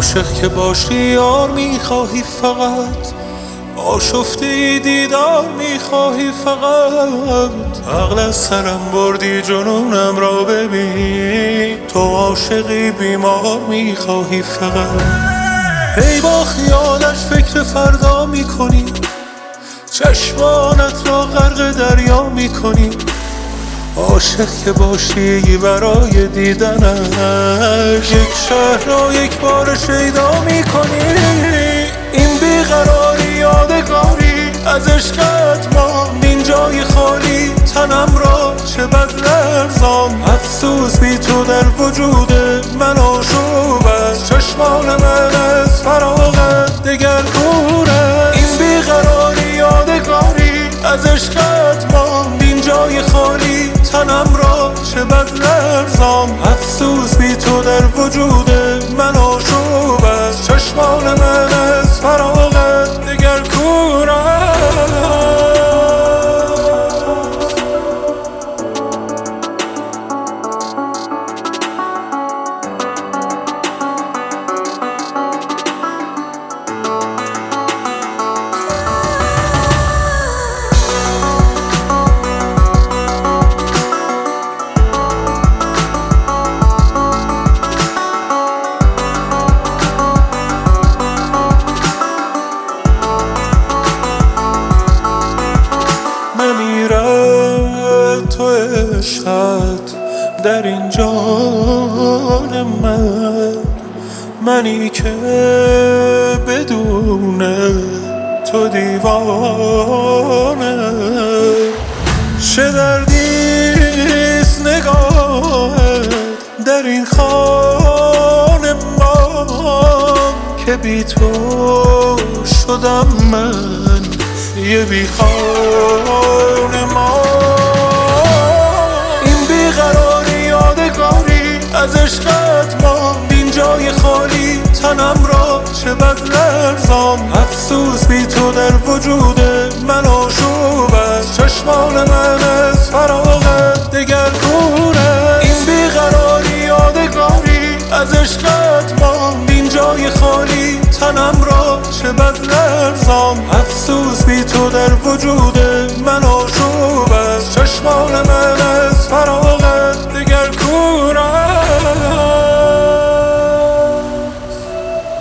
عاشق که باشی یار میخواهی فقط، آشفته دیدار میخواهی فقط. عقل از سرم بردی جنونم را ببین، تو عاشقی بیمار میخواهی فقط. ای با خیالش فکر فردا میکنی، چشمانت را غرق دریا میکنی. عاشق که باشی برای دیدنش، یک شهر را یک بار شیدا میکنی. این بیقراری یادگاری از عشقت ما، این جای خالی تنم را چه بد لرزان. افسوس بی تو در وجود من آشوب است، چشمان من از فراغت دگر کور است. این بیقراری یادگاری از عشقت ما، این جای خالی تنم را چه بد لرزان. افسوس بی تو در وجود من آشوب است، چشمان من از فراغت دگر کور است. نمیره تو عشقت در این جان منی که بدون تو دیوانه. چه دردیست نگاهت در این خانه ما، که بی تو شدم من یه بی خانه ما. این بیقراری یادگاری از عشقت ما، این جای خالی تنم را چه بد لرزان. افسوس بی تو در وجود من آشوب است، چشمان من از فراغت دگر کور است. این بیقراری یادگاری از عشقت ما، این جای خالی تنم را چه بد لرزان. افسوس بی تو در وجود من آشوب است، چشمان من از فراغت دگر کور است.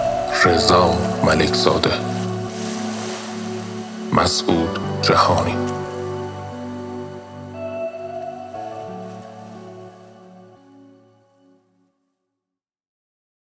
رضا ملکزاده، مسعود جهانی.